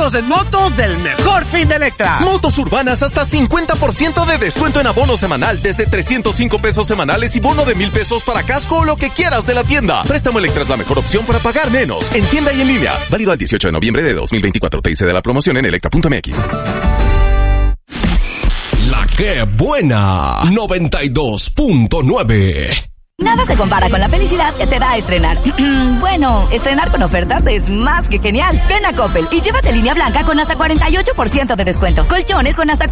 Precios en motos del mejor fin de Electra. Motos urbanas hasta 50% de descuento en abono semanal desde 305 pesos semanales y bono de 1,000 pesos para casco o lo que quieras de la tienda. Préstamo Electra es la mejor opción para pagar menos. En tienda y en línea. Válido al 18 de noviembre de 2024. Te dice de la promoción en electra.mx. La que buena 92.9. Nada se compara con la felicidad que te da estrenar. Bueno, estrenar con ofertas es más que genial. Ven a Coppel y llévate línea blanca con hasta 48% de descuento. Colchones con hasta